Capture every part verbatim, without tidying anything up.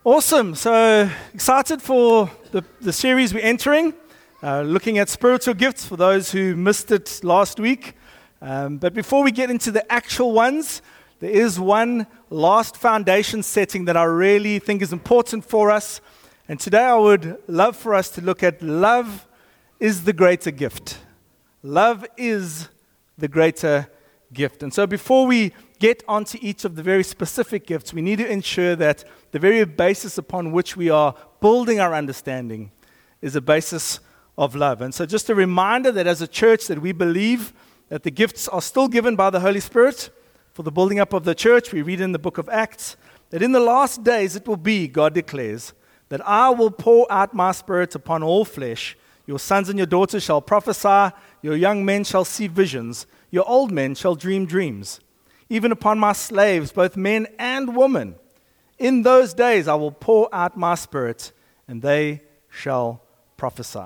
Awesome. So excited for the, the series we're entering, uh, looking at spiritual gifts for those who missed it last week. Um, but before we get into the actual ones, there is one last foundation setting that I really think is important for us. And today I would love for us to look at love is the greater gift. Love is the greater gift. And so before we get onto each of the very specific gifts, we need to ensure that the very basis upon which we are building our understanding is a basis of love. And so just a reminder that as a church that we believe that the gifts are still given by the Holy Spirit for the building up of the church. We read in the book of Acts that in the last days it will be, God declares, that I will pour out my Spirit upon all flesh. Your sons and your daughters shall prophesy, your young men shall see visions, your old men shall dream dreams. Even upon my slaves, both men and women, in those days I will pour out my Spirit, and they shall prophesy.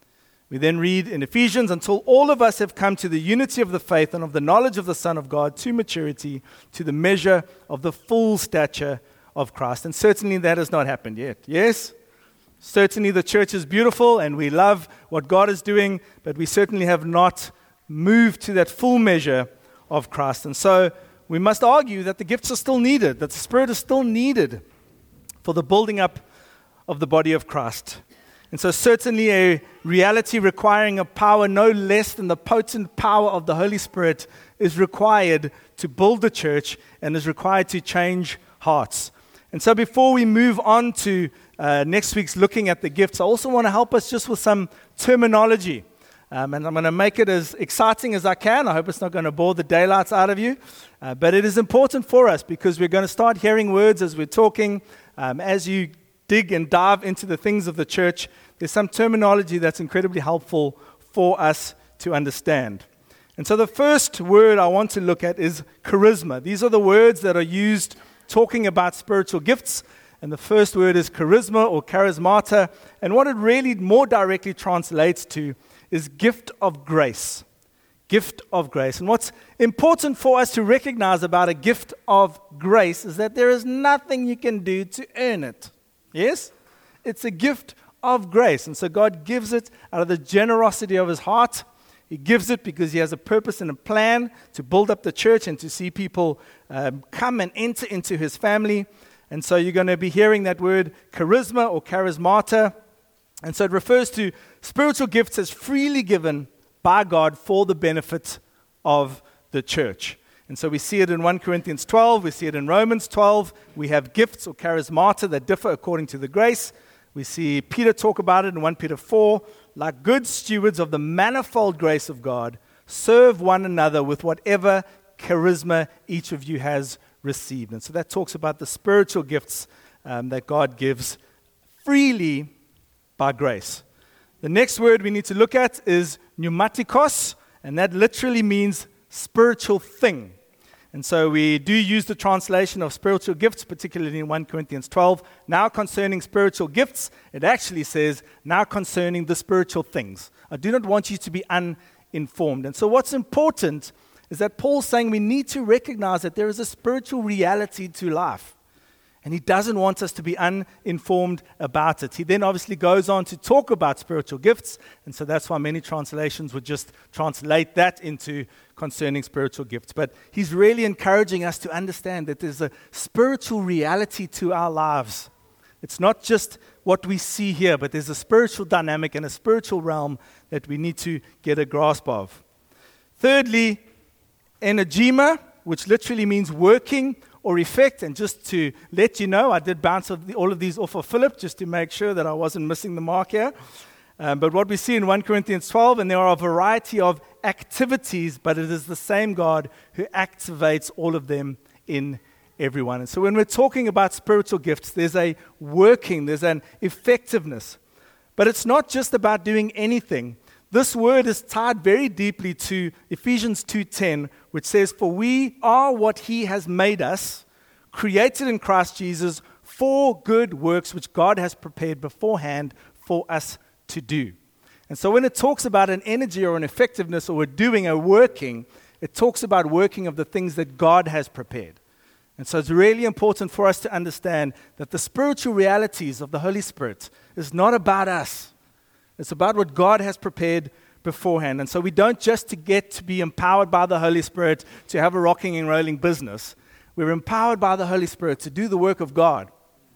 We then read in Ephesians, until all of us have come to the unity of the faith and of the knowledge of the Son of God, to maturity, to the measure of the full stature of Christ. And certainly that has not happened yet. Yes? Certainly the church is beautiful and we love what God is doing, but we certainly have not moved to that full measure of Christ. And so we must argue that the gifts are still needed, that the Spirit is still needed for the building up of the body of Christ. And so certainly a reality requiring a power no less than the potent power of the Holy Spirit is required to build the church and is required to change hearts. And so before we move on to uh, next week's looking at the gifts, I also want to help us just with some terminology. Um, and I'm going to make it as exciting as I can. I hope it's not going to bore the daylights out of you. Uh, but it is important for us because we're going to start hearing words as we're talking. Um, as you dig and dive into the things of the church, there's some terminology that's incredibly helpful for us to understand. And so the first word I want to look at is charisma. These are the words that are used talking about spiritual gifts. And the first word is charisma or charismata. And what it really more directly translates to is gift of grace. Gift of grace. And what's important for us to recognize about a gift of grace is that there is nothing you can do to earn it. Yes? It's a gift of grace. And so God gives it out of the generosity of his heart. He gives it because he has a purpose and a plan to build up the church and to see people um, come and enter into his family. And so you're going to be hearing that word charisma or charismata. And so it refers to spiritual gifts as freely given by God for the benefit of the church. And so we see it in First Corinthians twelve, we see it in Romans twelve. We have gifts or charismata that differ according to the grace. We see Peter talk about it in First Peter four. Like good stewards of the manifold grace of God, serve one another with whatever charisma each of you has received. And so that talks about the spiritual gifts um, that God gives freely by grace. The next word we need to look at is pneumatikos, and that literally means spiritual thing. And so we do use the translation of spiritual gifts, particularly in First Corinthians twelve. Now concerning spiritual gifts, it actually says, now concerning the spiritual things. I do not want you to be uninformed. And so what's important is that Paul's saying we need to recognize that there is a spiritual reality to life. And he doesn't want us to be uninformed about it. He then obviously goes on to talk about spiritual gifts. And so that's why many translations would just translate that into concerning spiritual gifts. But he's really encouraging us to understand that there's a spiritual reality to our lives. It's not just what we see here, but there's a spiritual dynamic and a spiritual realm that we need to get a grasp of. Thirdly, energema, which literally means working or effect. And just to let you know, I did bounce all of these off of Philip just to make sure that I wasn't missing the mark here. Um, but what we see in First Corinthians twelve, and there are a variety of activities, but it is the same God who activates all of them in everyone. And so when we're talking about spiritual gifts, there's a working, there's an effectiveness. But it's not just about doing anything. This word is tied very deeply to Ephesians two ten, which says, for we are what he has made us, created in Christ Jesus for good works which God has prepared beforehand for us to do. And so when it talks about an energy or an effectiveness or a doing, a working, it talks about working of the things that God has prepared. And so it's really important for us to understand that the spiritual realities of the Holy Spirit is not about us. It's about what God has prepared beforehand. And so we don't just to get to be empowered by the Holy Spirit to have a rocking and rolling business. We're empowered by the Holy Spirit to do the work of God.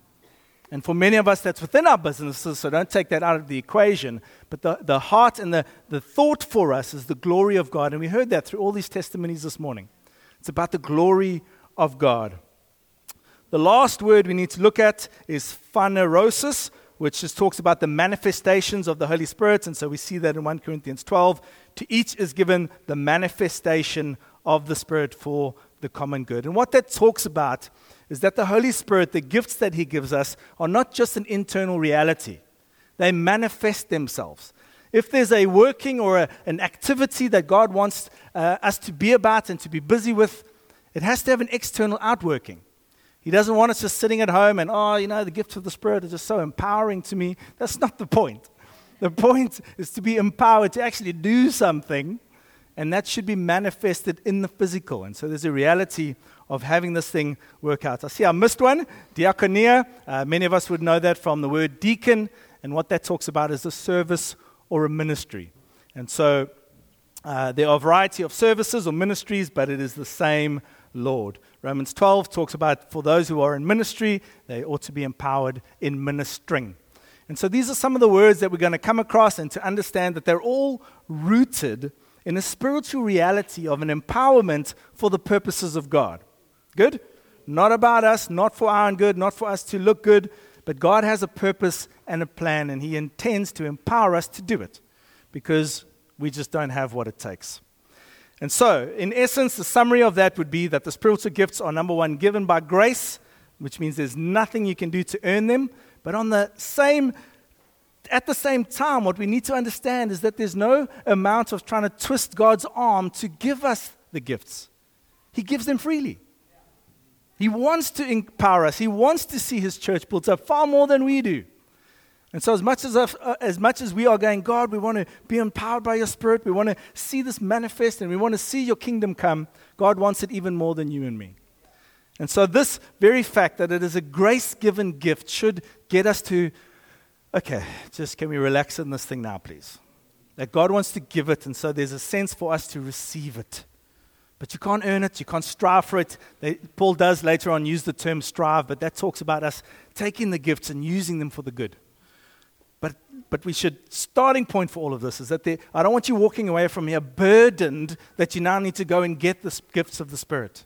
And for many of us, that's within our businesses, so don't take that out of the equation. But the, the heart and the, the thought for us is the glory of God. And we heard that through all these testimonies this morning. It's about the glory of God. The last word we need to look at is phanerosis, which just talks about the manifestations of the Holy Spirit. And so we see that in First Corinthians twelve. To each is given the manifestation of the Spirit for the common good. And what that talks about is that the Holy Spirit, the gifts that He gives us, are not just an internal reality. They manifest themselves. If there's a working or a, an activity that God wants uh, us to be about and to be busy with, it has to have an external outworking. He doesn't want us just sitting at home and, oh, you know, the gifts of the Spirit are just so empowering to me. That's not the point. The point is to be empowered to actually do something, and that should be manifested in the physical. And so there's a reality of having this thing work out. I see I missed one, diakonia. Uh, many of us would know that from the word deacon, and what that talks about is a service or a ministry. And so uh, there are a variety of services or ministries, but it is the same Lord. Romans twelve talks about for those who are in ministry, they ought to be empowered in ministering. And so these are some of the words that we're going to come across and to understand that they're all rooted in a spiritual reality of an empowerment for the purposes of God. Good? Not about us, not for our own good, not for us to look good, but God has a purpose and a plan, and He intends to empower us to do it because we just don't have what it takes. And so, in essence, the summary of that would be that the spiritual gifts are, number one, given by grace, which means there's nothing you can do to earn them. But on the same, at the same time, what we need to understand is that there's no amount of trying to twist God's arm to give us the gifts. He gives them freely. He wants to empower us. He wants to see His church built up far more than we do. And so as much as, uh, as much as we are going, God, we want to be empowered by your Spirit, we want to see this manifest, and we want to see your kingdom come, God wants it even more than you and me. And so this very fact that it is a grace-given gift should get us to, okay, just can we relax in this thing now, please? That God wants to give it, and so there's a sense for us to receive it. But you can't earn it, you can't strive for it. They, Paul does later on use the term strive, but that talks about us taking the gifts and using them for the good. But but we should, starting point for all of this is that there, I don't want you walking away from here burdened that you now need to go and get the gifts of the Spirit.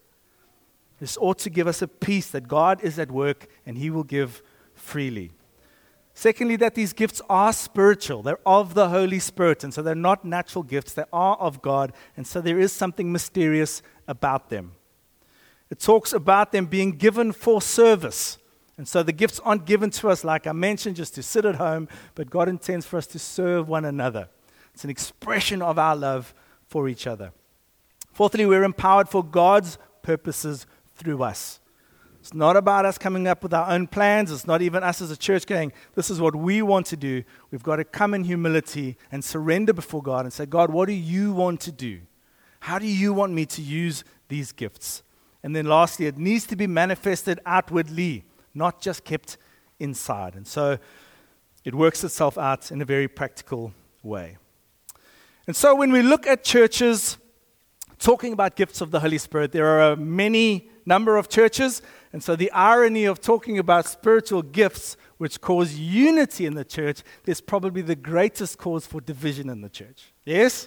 This ought to give us a peace that God is at work and He will give freely. Secondly, that these gifts are spiritual. They're of the Holy Spirit, and so they're not natural gifts. They are of God, and so there is something mysterious about them. It talks about them being given for service. And so the gifts aren't given to us, like I mentioned, just to sit at home, but God intends for us to serve one another. It's an expression of our love for each other. Fourthly, we're empowered for God's purposes through us. It's not about us coming up with our own plans. It's not even us as a church going, this is what we want to do. We've got to come in humility and surrender before God and say, God, what do you want to do? How do you want me to use these gifts? And then lastly, it needs to be manifested outwardly, not just kept inside. And so it works itself out in a very practical way. And so when we look at churches talking about gifts of the Holy Spirit, there are a many number of churches. And so the irony of talking about spiritual gifts which cause unity in the church is probably the greatest cause for division in the church. Yes?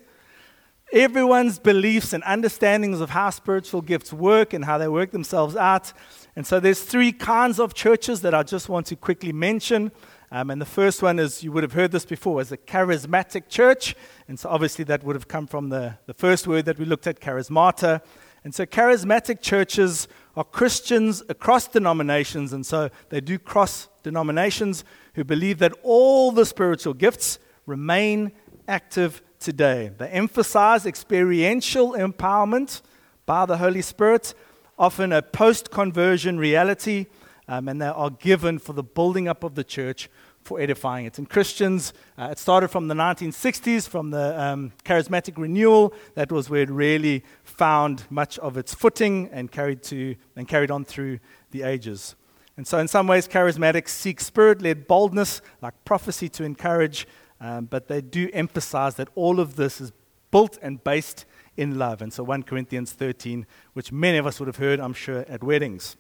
Everyone's beliefs and understandings of how spiritual gifts work and how they work themselves out. And so there's three kinds of churches that I just want to quickly mention. Um, and the first one is, you would have heard this before, is a charismatic church. And so obviously that would have come from the, the first word that we looked at, charismata. And so charismatic churches are Christians across denominations, and so they do cross denominations, who believe that all the spiritual gifts remain active today. They emphasize experiential empowerment by the Holy Spirit, often a post-conversion reality, um, and they are given for the building up of the church, for edifying it. And Christians, uh, it started from the nineteen sixties, from the um, charismatic renewal. That was where it really found much of its footing and carried to and carried on through the ages. And so in some ways, charismatics seek spirit-led boldness, like prophecy, to encourage, um, but they do emphasize that all of this is built and based in love. And so First Corinthians thirteen, which many of us would have heard, I'm sure, at weddings.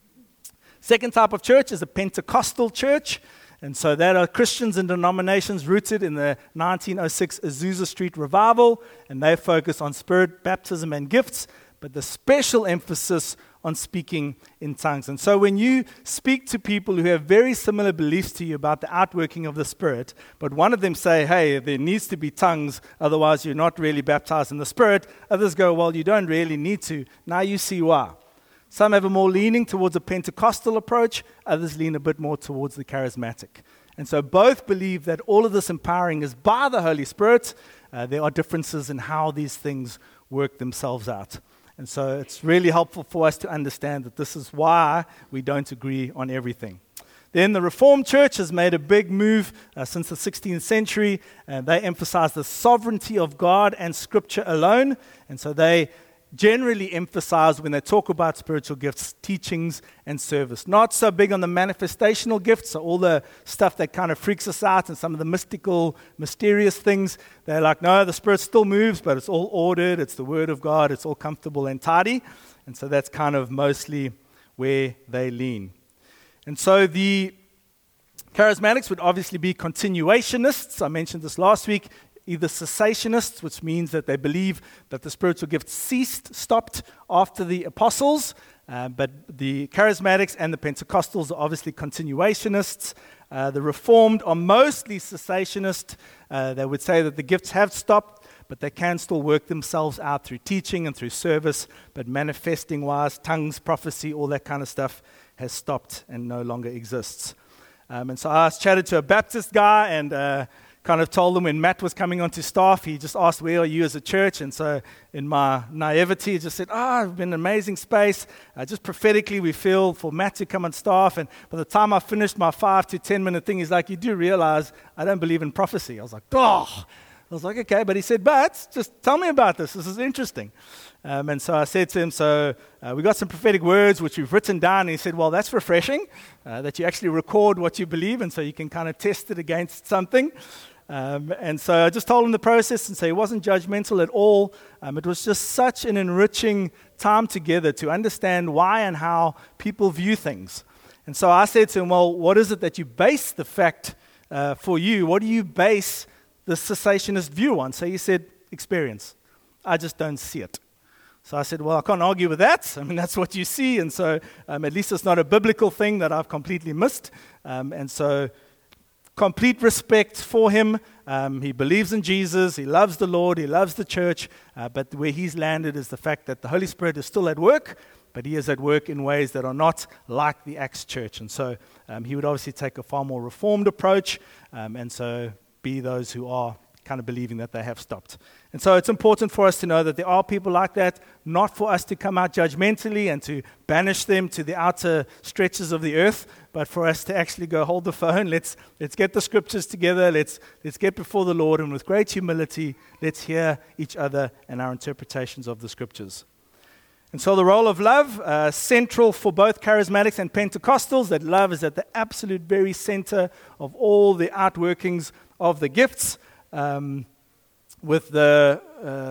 Second type of church is a Pentecostal church. And so that are Christians and denominations rooted in the nineteen oh six Azusa Street revival, and they focus on spirit, baptism, and gifts, but the special emphasis on speaking in tongues. And so when you speak to people who have very similar beliefs to you about the outworking of the Spirit, but one of them say, hey, there needs to be tongues, otherwise you're not really baptized in the Spirit, others go, well, you don't really need to. Now you see why. Some have a more leaning towards a Pentecostal approach, others lean a bit more towards the charismatic. And so both believe that all of this empowering is by the Holy Spirit. Uh, there are differences in how these things work themselves out. And so it's really helpful for us to understand that this is why we don't agree on everything. Then the Reformed Church has made a big move uh, since the sixteenth century, and they emphasize the sovereignty of God and Scripture alone. And so they generally emphasize, when they talk about spiritual gifts, teachings and service. Not so big on the manifestational gifts, so all the stuff that kind of freaks us out and some of the mystical, mysterious things. They're like, no, the Spirit still moves, but it's all ordered, it's the Word of God, it's all comfortable and tidy. And so that's kind of mostly where they lean. And so the charismatics would obviously be continuationists. I mentioned this last week. Either cessationists, which means that they believe that the spiritual gifts ceased, stopped after the apostles, uh, but the charismatics and the Pentecostals are obviously continuationists. Uh, the Reformed are mostly cessationist. Uh, they would say that the gifts have stopped, but they can still work themselves out through teaching and through service, but manifesting-wise, tongues, prophecy, all that kind of stuff has stopped and no longer exists. Um, and so I chatted to a Baptist guy and uh, kind of told them when Matt was coming onto staff, he just asked, where are you as a church? And so in my naivety, he just said, oh, it's been an amazing space. Uh, just prophetically, we feel for Matt to come on staff. And by the time I finished my five to ten minute thing, he's like, you do realize I don't believe in prophecy. I was like, oh. I was like, okay. But he said, but just tell me about this. This is interesting. Um, and so I said to him, so uh, we got some prophetic words which we've written down. And he said, well, that's refreshing, uh, that you actually record what you believe, and so you can kind of test it against something. Um, and so I just told him the process, and so he wasn't judgmental at all. Um, it was just such an enriching time together to understand why and how people view things. And so I said to him, well, what is it that you base the fact uh, for you? What do you base the cessationist view on? So he said, experience. I just don't see it. So I said, well, I can't argue with that. I mean, that's what you see. And so um, at least it's not a biblical thing that I've completely missed. Um, and so complete respect for him. Um, he believes in Jesus. He loves the Lord. He loves the church. Uh, but where he's landed is the fact that the Holy Spirit is still at work, but he is at work in ways that are not like the Acts church. And so um, he would obviously take a far more reformed approach, um, and so be those who are kind of believing that they have stopped. And so it's important for us to know that there are people like that, not for us to come out judgmentally and to banish them to the outer stretches of the earth, but for us to actually go, hold the phone, let's let's get the scriptures together, let's let's get before the Lord, and with great humility, let's hear each other and our interpretations of the scriptures. And so the role of love, uh, central for both charismatics and Pentecostals, that love is at the absolute very center of all the outworkings of the gifts. Um, with the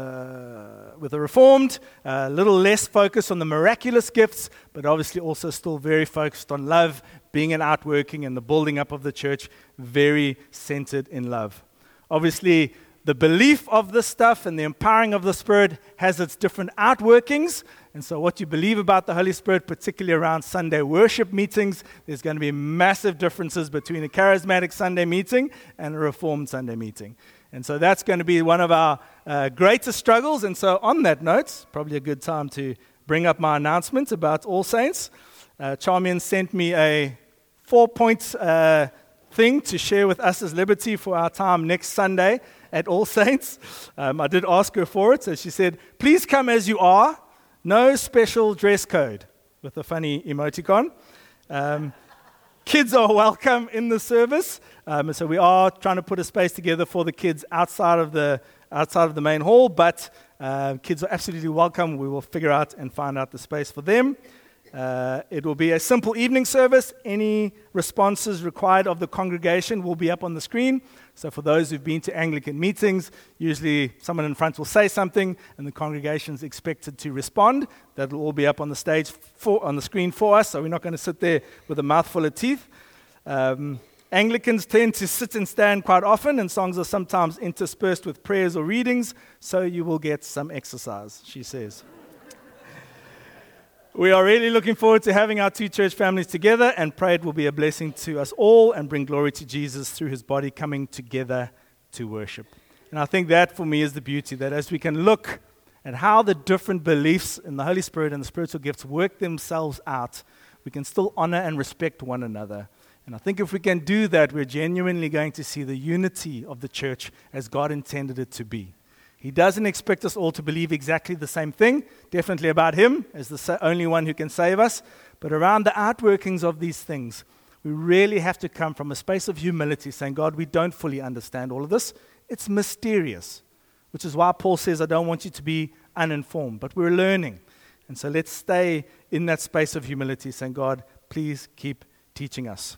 uh, with the Reformed, a uh, little less focus on the miraculous gifts, but obviously also still very focused on love being an outworking and the building up of the church, very centered in love. Obviously, the belief of this stuff and the empowering of the Spirit has its different outworkings. And so what you believe about the Holy Spirit, particularly around Sunday worship meetings, there's going to be massive differences between a charismatic Sunday meeting and a Reformed Sunday meeting. And so that's going to be one of our uh, greatest struggles. And so on that note, probably a good time to bring up my announcement about All Saints. Uh, Charmian sent me a four-point uh, thing to share with us as Liberty for our time next Sunday at All Saints. Um, I did ask her for it, so she said, please come as you are, no special dress code, with a funny emoticon. Um, kids are welcome in the service. Um, and so we are trying to put a space together for the kids outside of the outside of the main hall, but uh, kids are absolutely welcome. We will figure out and find out the space for them. Uh, it will be a simple evening service. Any responses required of the congregation will be up on the screen. So for those who've been to Anglican meetings, usually someone in front will say something and the congregation is expected to respond. That will all be up on the stage, for, on the screen for us, so we're not going to sit there with a mouthful of teeth. Um, Anglicans tend to sit and stand quite often, and songs are sometimes interspersed with prayers or readings, so you will get some exercise, she says. We are really looking forward to having our two church families together, and pray it will be a blessing to us all and bring glory to Jesus through his body coming together to worship. And I think that for me is the beauty, that as we can look at how the different beliefs in the Holy Spirit and the spiritual gifts work themselves out, we can still honor and respect one another. And I think if we can do that, we're genuinely going to see the unity of the church as God intended it to be. He doesn't expect us all to believe exactly the same thing, definitely about him as the only one who can save us, but around the outworkings of these things, we really have to come from a space of humility, saying, God, we don't fully understand all of this. It's mysterious, which is why Paul says, I don't want you to be uninformed, but we're learning. And so let's stay in that space of humility, saying, God, please keep teaching us.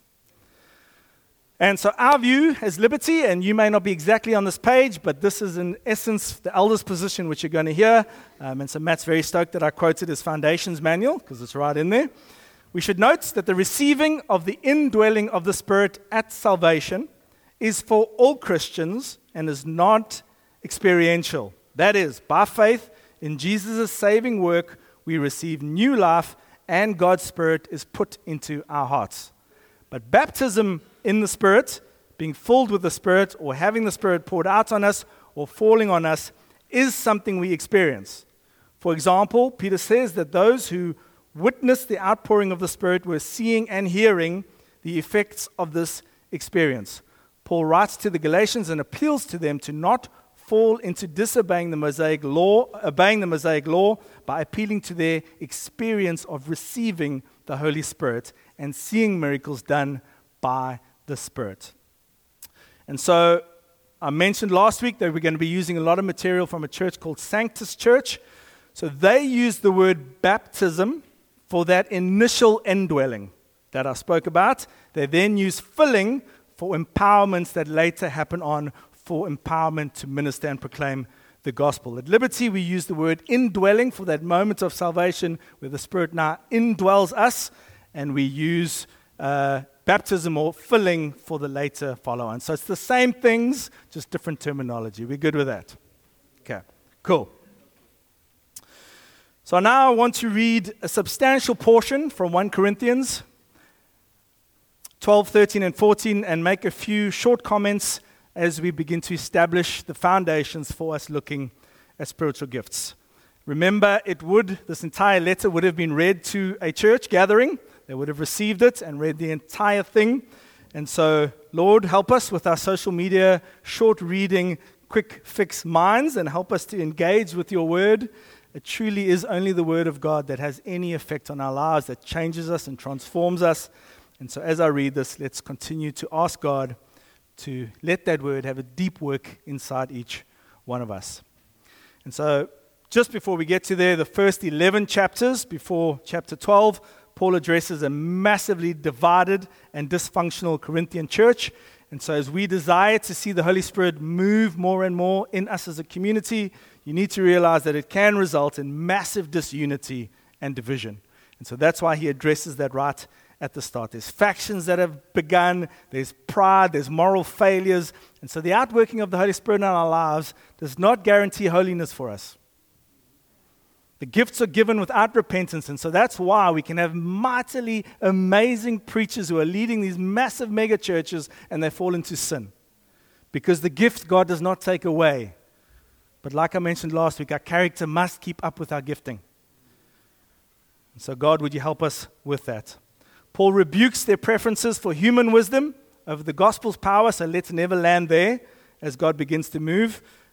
And so our view as Liberty, and you may not be exactly on this page, but this is in essence the elders' position, which you're going to hear. Um, and so Matt's very stoked that I quoted his Foundations manual, because it's right in there. We should note that the receiving of the indwelling of the Spirit at salvation is for all Christians and is not experiential. That is, by faith in Jesus' saving work, we receive new life and God's Spirit is put into our hearts. But baptism in the Spirit, being filled with the Spirit, or having the Spirit poured out on us, or falling on us, is something we experience. For example, Peter says that those who witnessed the outpouring of the Spirit were seeing and hearing the effects of this experience. Paul writes to the Galatians and appeals to them to not fall into disobeying the Mosaic law, obeying the Mosaic law, by appealing to their experience of receiving the Holy Spirit and seeing miracles done by the Spirit. And so I mentioned last week that we're going to be using a lot of material from a church called Sanctus Church. So they use the word baptism for that initial indwelling that I spoke about. They then use filling for empowerments that later happen on for empowerment to minister and proclaim the gospel. At Liberty, we use the word indwelling for that moment of salvation where the Spirit now indwells us, and we use uh, baptism or filling for the later follow-on. So it's the same things, just different terminology. We're good with that? Okay, cool. So now I want to read a substantial portion from First Corinthians twelve, thirteen, and fourteen and make a few short comments as we begin to establish the foundations for us looking at spiritual gifts. Remember, it would, this entire letter would have been read to a church gathering. They would have received it and read the entire thing. And so, Lord, help us with our social media, short reading, quick fix minds, and help us to engage with your word. It truly is only the word of God that has any effect on our lives, that changes us and transforms us. And so as I read this, let's continue to ask God to let that word have a deep work inside each one of us. And so just before we get to there, the first eleven chapters before chapter twelve, Paul addresses a massively divided and dysfunctional Corinthian church. And so as we desire to see the Holy Spirit move more and more in us as a community, you need to realize that it can result in massive disunity and division. And so that's why he addresses that right at the start. There's factions that have begun, there's pride, there's moral failures. And so the outworking of the Holy Spirit in our lives does not guarantee holiness for us. The gifts are given without repentance, and so that's why we can have mightily amazing preachers who are leading these massive mega churches and they fall into sin. Because the gift God does not take away. But like I mentioned last week, our character must keep up with our gifting. And so God, would you help us with that? Paul rebukes their preferences for human wisdom over the gospel's power, so let's never land there as God begins to move.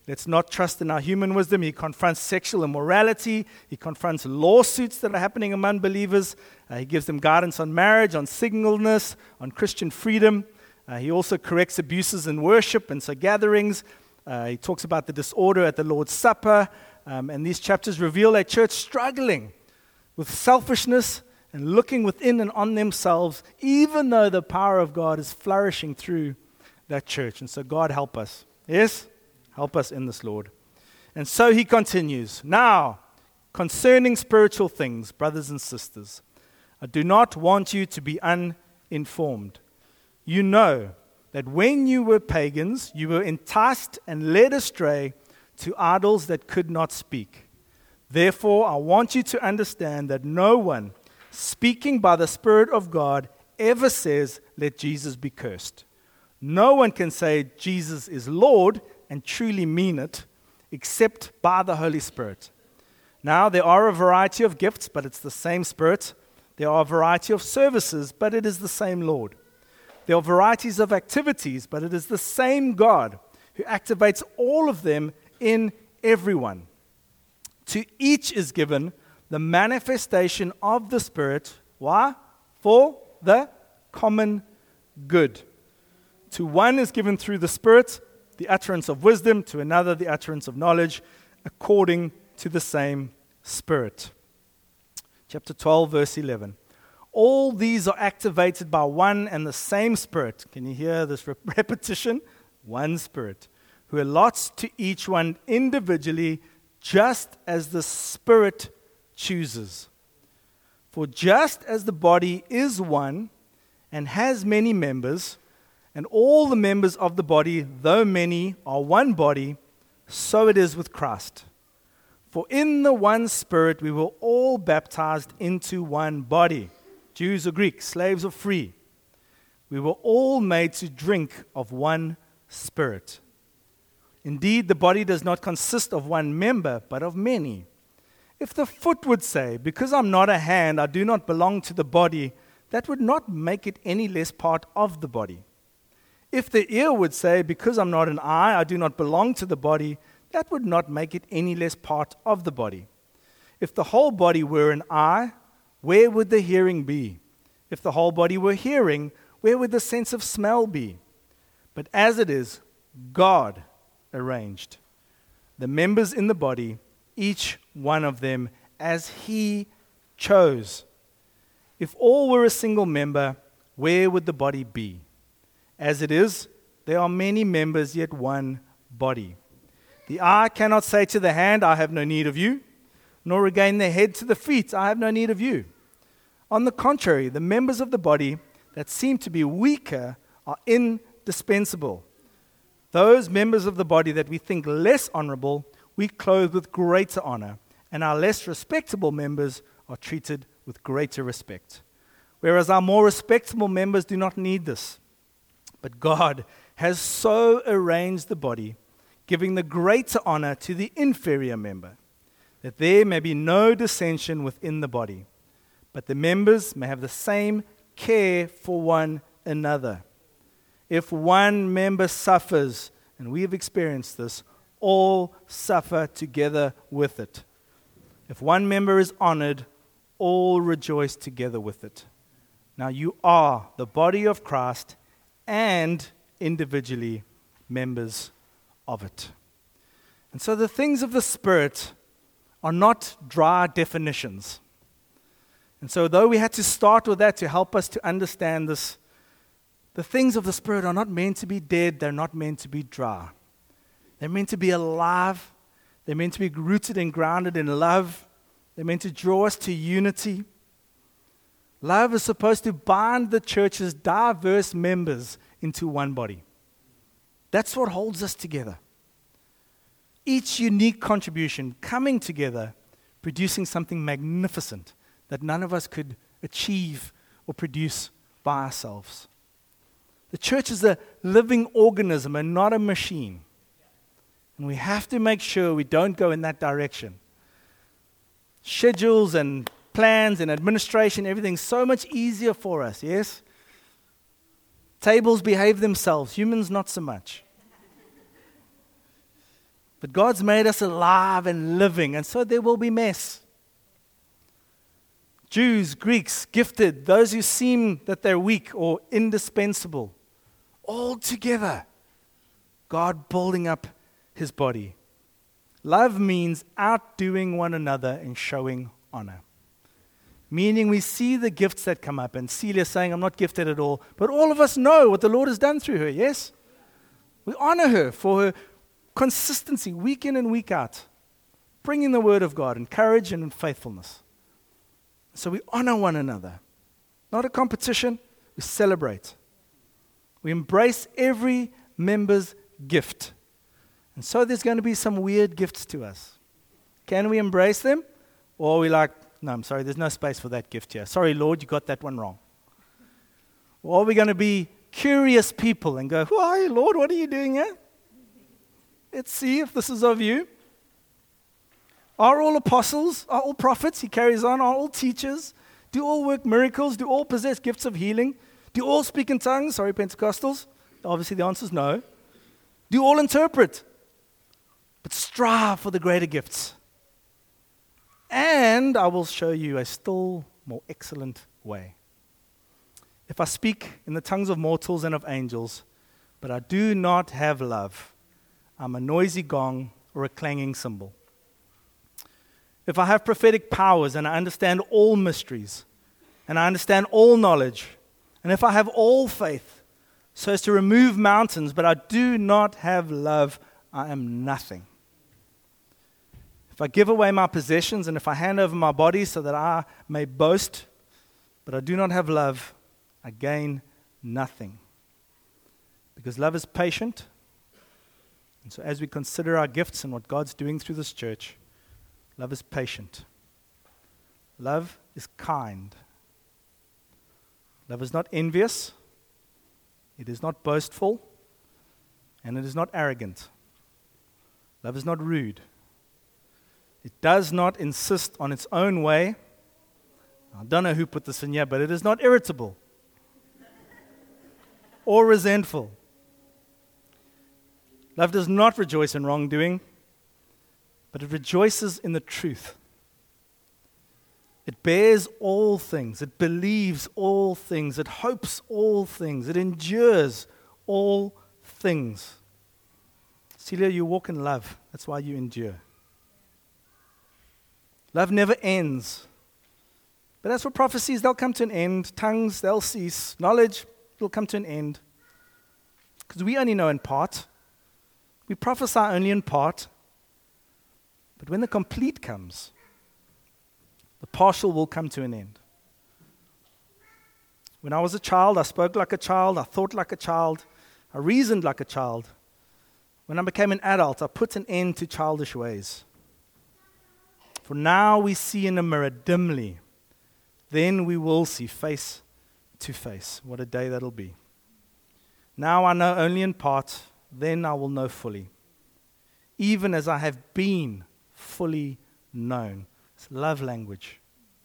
Let's not trust in our human wisdom. He confronts sexual immorality. He confronts lawsuits that are happening among believers. Uh, he gives them guidance on marriage, on singleness, on Christian freedom. Uh, he also corrects abuses in worship and so gatherings. Uh, he talks about the disorder at the Lord's Supper. Um, and these chapters reveal a church struggling with selfishness and looking within and on themselves, even though the power of God is flourishing through that church. And so God help us. Yes? Help us in this, Lord. And so he continues. Now, concerning spiritual things, brothers and sisters, I do not want you to be uninformed. You know that when you were pagans, you were enticed and led astray to idols that could not speak. Therefore, I want you to understand that no one speaking by the Spirit of God ever says, let Jesus be cursed. No one can say Jesus is Lord and truly mean it, except by the Holy Spirit. Now, there are a variety of gifts, but it's the same Spirit. There are a variety of services, but it is the same Lord. There are varieties of activities, but it is the same God who activates all of them in everyone. To each is given the manifestation of the Spirit. Why? For the common good. To one is given through the Spirit the utterance of wisdom, to another the utterance of knowledge, according to the same Spirit. Chapter twelve, verse eleven. All these are activated by one and the same Spirit. Can you hear this repetition? One Spirit, who allots to each one individually, just as the Spirit chooses. For just as the body is one and has many members, and all the members of the body, though many, are one body, so it is with Christ. For in the one Spirit we were all baptized into one body, Jews or Greeks, slaves or free. We were all made to drink of one Spirit. Indeed, the body does not consist of one member, but of many. If the foot would say, because I'm not a hand, I do not belong to the body, that would not make it any less part of the body. If the ear would say, because I'm not an eye, I do not belong to the body, that would not make it any less part of the body. If the whole body were an eye, where would the hearing be? If the whole body were hearing, where would the sense of smell be? But as it is, God arranged the members in the body, each one of them as He chose. If all were a single member, where would the body be? As it is, there are many members, yet one body. The eye cannot say to the hand, I have no need of you, nor again the head to the feet, I have no need of you. On the contrary, the members of the body that seem to be weaker are indispensable. Those members of the body that we think less honorable, we clothe with greater honor, and our less respectable members are treated with greater respect. Whereas our more respectable members do not need this. But God has so arranged the body, giving the greater honor to the inferior member, that there may be no dissension within the body, but the members may have the same care for one another. If one member suffers, and we have experienced this, all suffer together with it. If one member is honored, all rejoice together with it. Now you are the body of Christ, and individually members of it. And so the things of the Spirit are not dry definitions. And so though we had to start with that to help us to understand this, the things of the Spirit are not meant to be dead, they're not meant to be dry. They're meant to be alive, they're meant to be rooted and grounded in love, they're meant to draw us to unity. Love is supposed to bind the church's diverse members into one body. That's what holds us together. Each unique contribution coming together, producing something magnificent that none of us could achieve or produce by ourselves. The church is a living organism and not a machine. And we have to make sure we don't go in that direction. Schedules and plans and administration, everything's so much easier for us, yes? Tables behave themselves, humans not so much. But God's made us alive and living, and so there will be mess. Jews, Greeks, gifted, those who seem that they're weak or indispensable, all together, God building up his body. Love means outdoing one another and showing honor. Meaning we see the gifts that come up, and Celia saying, I'm not gifted at all, but all of us know what the Lord has done through her, yes? We honor her for her consistency, week in and week out, bringing the word of God in courage and in faithfulness. So we honor one another. Not a competition, we celebrate. We embrace every member's gift. And so there's going to be some weird gifts to us. Can we embrace them? Or are we like, no, I'm sorry, there's no space for that gift here. Sorry, Lord, you got that one wrong. Or are we going to be curious people and go, who are you, Lord? What are you doing here? Let's see if this is of you. Are all apostles? Are all prophets? He carries on. Are all teachers? Do all work miracles? Do all possess gifts of healing? Do all speak in tongues? Sorry, Pentecostals. Obviously the answer is no. Do all interpret? But strive for the greater gifts. And I will show you a still more excellent way. If I speak in the tongues of mortals and of angels, but I do not have love, I'm a noisy gong or a clanging cymbal. If I have prophetic powers and I understand all mysteries, and I understand all knowledge, and if I have all faith, so as to remove mountains, but I do not have love, I am nothing. If I give away my possessions, and if I hand over my body so that I may boast, but I do not have love, I gain nothing. Because love is patient. And so as we consider our gifts and what God's doing through this church, love is patient. Love is kind. Love is not envious. It is not boastful. And it is not arrogant. Love is not rude. It does not insist on its own way. I don't know who put this in here, but it is not irritable or resentful. Love does not rejoice in wrongdoing, but it rejoices in the truth. It bears all things. It believes all things. It hopes all things. It endures all things. Celia, you walk in love. That's why you endure. Love never ends. But as for prophecies, they'll come to an end. Tongues, they'll cease. Knowledge will come to an end. Because we only know in part. We prophesy only in part. But when the complete comes, the partial will come to an end. When I was a child, I spoke like a child. I thought like a child. I reasoned like a child. When I became an adult, I put an end to childish ways. For now we see in a mirror dimly. Then we will see face to face. What a day that'll be. Now I know only in part. Then I will know fully. Even as I have been fully known. It's love language.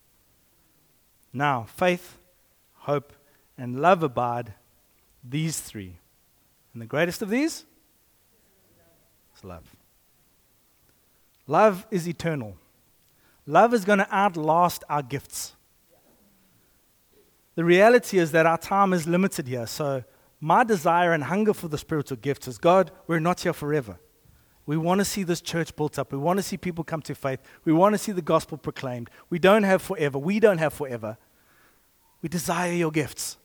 Now, faith, hope, and love abide, these three. And the greatest of these is love. Love is eternal. Love is going to outlast our gifts. The reality is that our time is limited here. So my desire and hunger for the spiritual gifts is, God, we're not here forever. We want to see this church built up. We want to see people come to faith. We want to see the gospel proclaimed. We don't have forever. We don't have forever. We desire your gifts.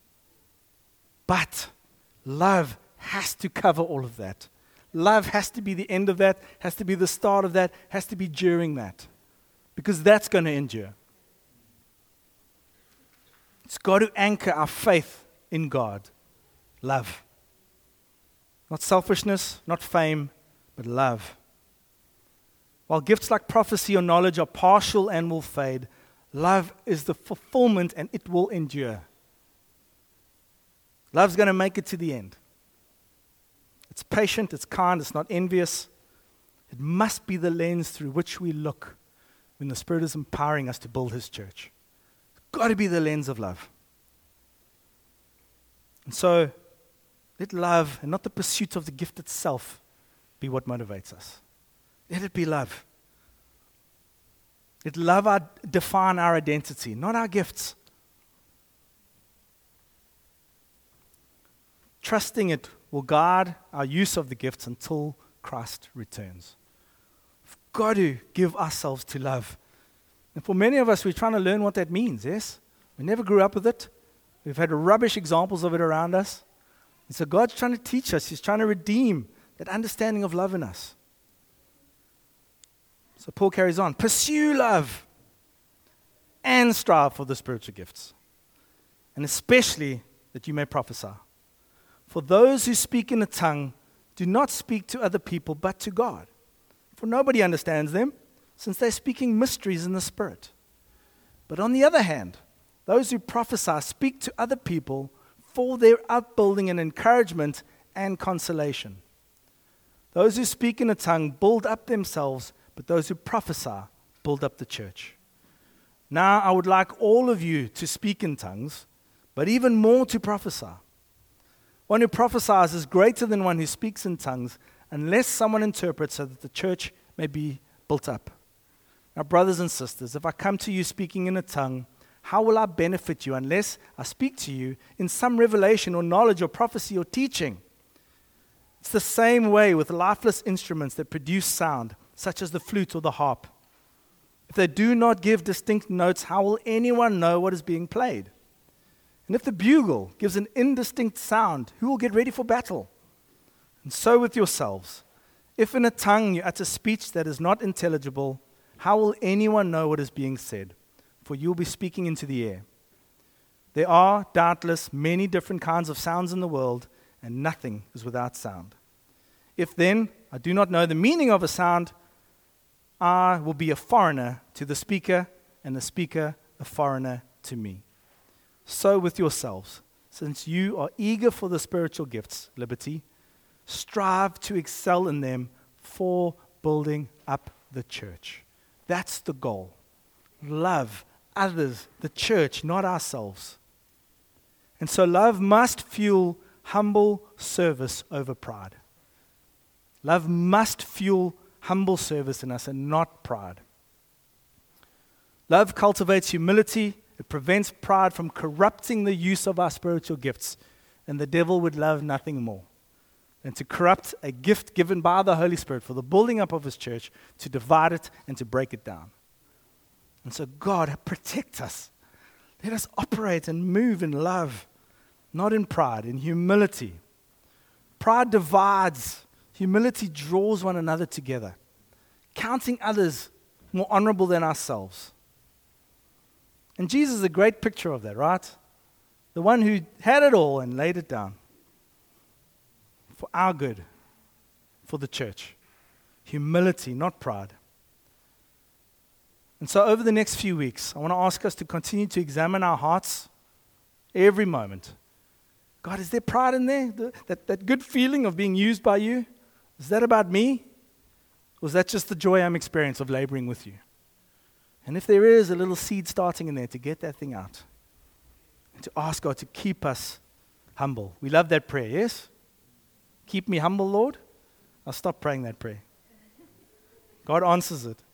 But love has to cover all of that. Love has to be the end of that, has to be the start of that, has to be during that. Because that's going to endure. It's got to anchor our faith in God. Love. Not selfishness, not fame, but love. While gifts like prophecy or knowledge are partial and will fade, love is the fulfillment and it will endure. Love's going to make it to the end. It's patient, it's kind, it's not envious. It must be the lens through which we look when the Spirit is empowering us to build His church. It's got to be the lens of love. And so, let love and not the pursuit of the gift itself be what motivates us. Let it be love. Let love our, define our identity, not our gifts. Trusting it will guide our use of the gifts until Christ returns. We've got to give ourselves to love. And for many of us, we're trying to learn what that means, yes? We never grew up with it. We've had rubbish examples of it around us. And so God's trying to teach us. He's trying to redeem that understanding of love in us. So Paul carries on. Pursue love and strive for the spiritual gifts, and especially that you may prophesy. For those who speak in a tongue do not speak to other people but to God. For nobody understands them, since they're speaking mysteries in the Spirit. But on the other hand, those who prophesy speak to other people for their upbuilding and encouragement and consolation. Those who speak in a tongue build up themselves, but those who prophesy build up the church. Now I would like all of you to speak in tongues, but even more to prophesy. One who prophesies is greater than one who speaks in tongues, unless someone interprets so that the church may be built up. Now, brothers and sisters, if I come to you speaking in a tongue, how will I benefit you unless I speak to you in some revelation or knowledge or prophecy or teaching? It's the same way with lifeless instruments that produce sound, such as the flute or the harp. If they do not give distinct notes, how will anyone know what is being played? And if the bugle gives an indistinct sound, who will get ready for battle? And so with yourselves. If in a tongue you utter speech that is not intelligible, how will anyone know what is being said? For you will be speaking into the air. There are, doubtless, many different kinds of sounds in the world, and nothing is without sound. If then I do not know the meaning of a sound, I will be a foreigner to the speaker, and the speaker a foreigner to me. So with yourselves, since you are eager for the spiritual gifts, liberty, strive to excel in them for building up the church. That's the goal. Love others, the church, not ourselves. And so love must fuel humble service over pride. Love must fuel humble service in us and not pride. Love cultivates humility. It prevents pride from corrupting the use of our spiritual gifts. And the devil would love nothing more than to corrupt a gift given by the Holy Spirit for the building up of His church, to divide it and to break it down. And so God, protect us. Let us operate and move in love, not in pride, in humility. Pride divides. Humility draws one another together, counting others more honorable than ourselves. And Jesus is a great picture of that, right? The one who had it all and laid it down for our good, for the church. Humility, not pride. And so over the next few weeks, I want to ask us to continue to examine our hearts every moment. God, is there pride in there? The, that, that good feeling of being used by you? Is that about me? Or is that just the joy I'm experiencing of laboring with you? And if there is a little seed starting in there, to get that thing out. And to ask God to keep us humble. We love that prayer, yes? Keep me humble, Lord. I'll stop praying that prayer. God answers it.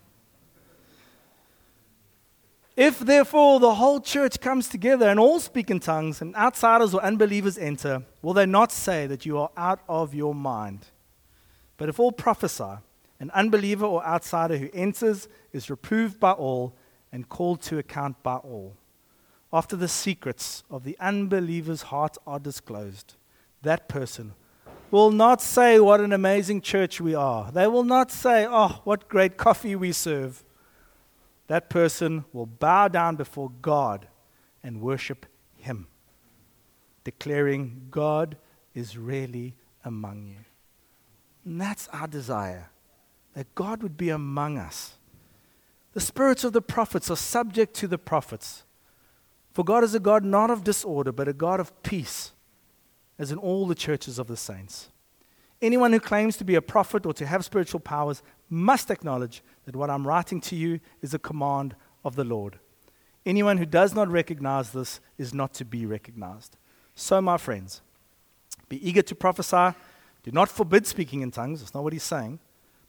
If therefore the whole church comes together and all speak in tongues and outsiders or unbelievers enter, will they not say that you are out of your mind? But if all prophesy, an unbeliever or outsider who enters is reproved by all and called to account by all. After the secrets of the unbeliever's heart are disclosed, that person will not say what an amazing church we are. They will not say, oh, what great coffee we serve. That person will bow down before God and worship Him, declaring God is really among you. And that's our desire, that God would be among us. The spirits of the prophets are subject to the prophets. For God is a God not of disorder, but a God of peace, as in all the churches of the saints. Anyone who claims to be a prophet or to have spiritual powers must acknowledge that what I'm writing to you is a command of the Lord. Anyone who does not recognize this is not to be recognized. So, my friends, be eager to prophesy. Do not forbid speaking in tongues. That's not what he's saying.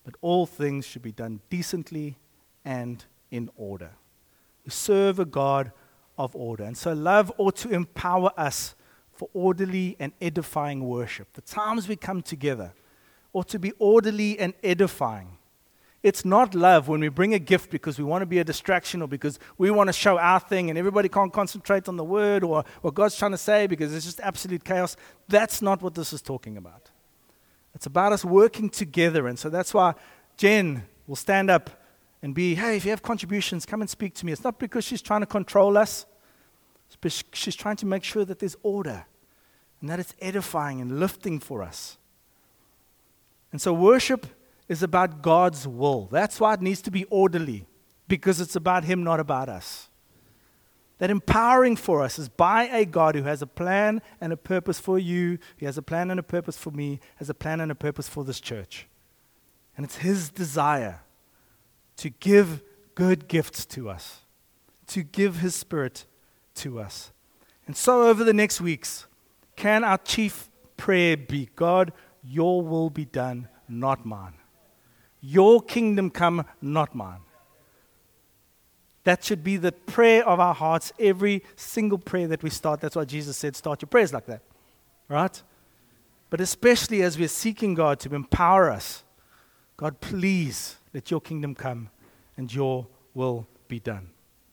but all things should be done decently and in order. We serve a God of order. And so love ought to empower us for orderly and edifying worship. The times we come together ought to be orderly and edifying. It's not love when we bring a gift because we want to be a distraction or because we want to show our thing and everybody can't concentrate on the word or what God's trying to say because it's just absolute chaos. That's not what this is talking about. It's about us working together. And so that's why Jen will stand up and be, hey, if you have contributions, come and speak to me. It's not because she's trying to control us. It's because she's trying to make sure that there's order and that it's edifying and lifting for us. And so worship is about God's will. That's why it needs to be orderly, because it's about Him, not about us. That empowering for us is by a God who has a plan and a purpose for you. He has a plan and a purpose for me, has a plan and a purpose for this church. And it's His desire to give good gifts to us, to give His Spirit to us. And so over the next weeks, can our chief prayer be, God, your will be done, not mine. Your kingdom come, not mine. That should be the prayer of our hearts, every single prayer that we start. That's why Jesus said, start your prayers like that, right? But especially as we're seeking God to empower us, God, please let your kingdom come and your will be done.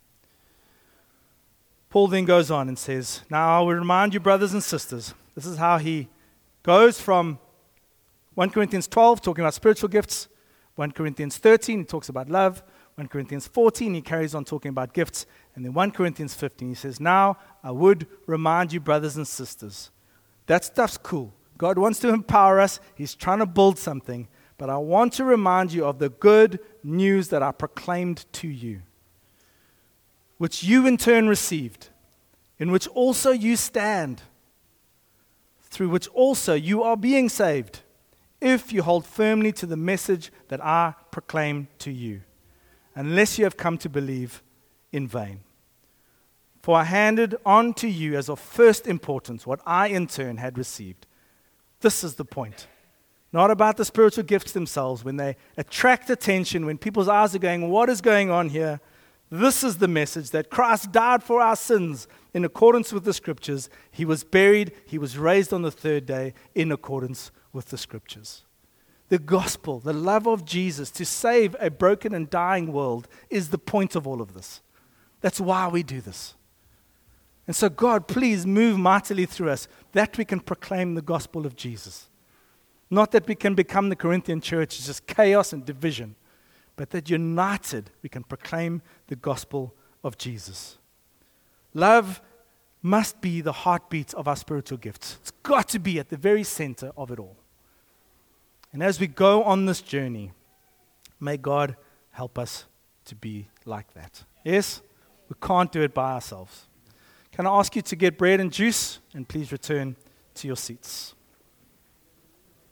Paul then goes on and says, now I will remind you, brothers and sisters, this is how he goes from First Corinthians twelve, talking about spiritual gifts, First Corinthians thirteen, he talks about love, First Corinthians fourteen, he carries on talking about gifts, and then First Corinthians fifteen, he says, now I would remind you, brothers and sisters, that stuff's cool. God wants to empower us, He's trying to build something, but I want to remind you of the good news that I proclaimed to you, which you in turn received, in which also you stand, through which also you are being saved, if you hold firmly to the message that I proclaim to you, unless you have come to believe in vain. For I handed on to you as of first importance what I in turn had received. This is the point. Not about the spiritual gifts themselves, when they attract attention, when people's eyes are going, what is going on here? This is the message that Christ died for our sins in accordance with the Scriptures. He was buried, He was raised on the third day in accordance with the Scriptures. The gospel, the love of Jesus to save a broken and dying world is the point of all of this. That's why we do this. And so God, please move mightily through us that we can proclaim the gospel of Jesus. Not that we can become the Corinthian church, it's just chaos and division, but that united we can proclaim the gospel of Jesus. Love must be the heartbeat of our spiritual gifts. It's got to be at the very center of it all. And as we go on this journey, may God help us to be like that. Yes? We can't do it by ourselves. Can I ask you to get bread and juice, and please return to your seats.